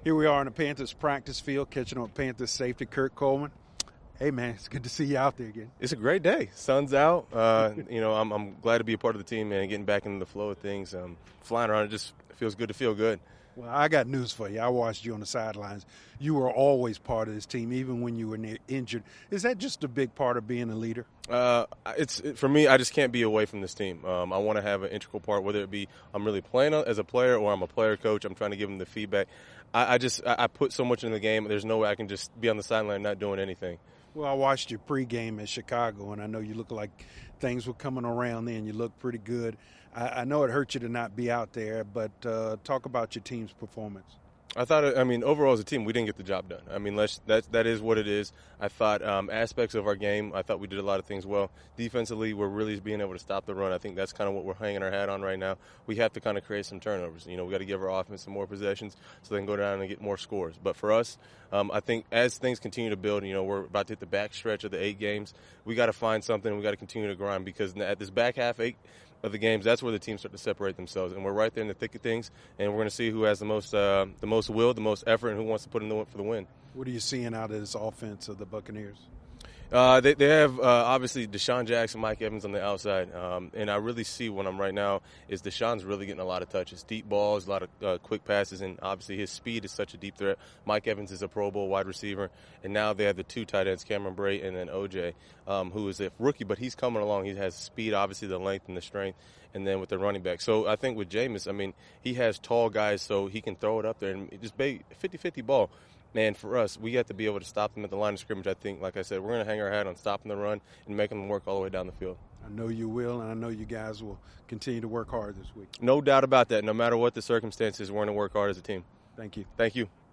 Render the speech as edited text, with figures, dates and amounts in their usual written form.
Here we are on the Panthers practice field, catching up with Panthers safety Kurt Coleman. Hey, man, it's good to see you out there again. It's a great day. Sun's out. I'm glad to be a part of the team, man, getting back into the flow of things. Flying around, it just feels good to feel good. Well, I got news for you. I watched you on the sidelines. You were always part of this team, even when you were injured. Is that just a big part of being a leader? For me, I just can't be away from this team. I want to have an integral part, whether it be I'm really playing as a player or I'm a player coach. I'm trying to give them the feedback. I put so much in the game. There's no way I can just be on the sideline not doing anything. Well, I watched your pregame in Chicago, and I know you look like things were coming around there, and you look pretty good. I know it hurt you to not be out there, but talk about your team's performance. Overall as a team, we didn't get the job done. That is what it is. I thought aspects of our game, I thought we did a lot of things well. Defensively, we're really being able to stop the run. I think that's kind of what we're hanging our hat on right now. We have to kind of create some turnovers. We got to give our offense some more possessions so they can go down and get more scores. But for us, I think as things continue to build, we're about to hit the back stretch of the 8 games. We got to find something. We got to continue to grind because at this back half 8 of the games, that's where the teams start to separate themselves, and we're right there in the thick of things. And we're going to see who has the most will, the most effort, and who wants to put in the for the win. What are you seeing out of this offense of the Buccaneers? They have obviously Deshaun Jackson, Mike Evans on the outside, and I really see what I'm right now is Deshaun's really getting a lot of touches, deep balls, a lot of quick passes, and obviously his speed is such a deep threat. Mike Evans is a Pro Bowl wide receiver, and now they have the 2 tight ends, Cameron Brate and then OJ, who is a rookie, but he's coming along. He has speed, obviously the length and the strength, and then with the running back. So I think with Jameis, he has tall guys, so he can throw it up there and just 50-50 ball. Man, for us, we have to be able to stop them at the line of scrimmage. I think, like I said, we're going to hang our hat on stopping the run and making them work all the way down the field. I know you will, and I know you guys will continue to work hard this week. No doubt about that. No matter what the circumstances, we're going to work hard as a team. Thank you. Thank you.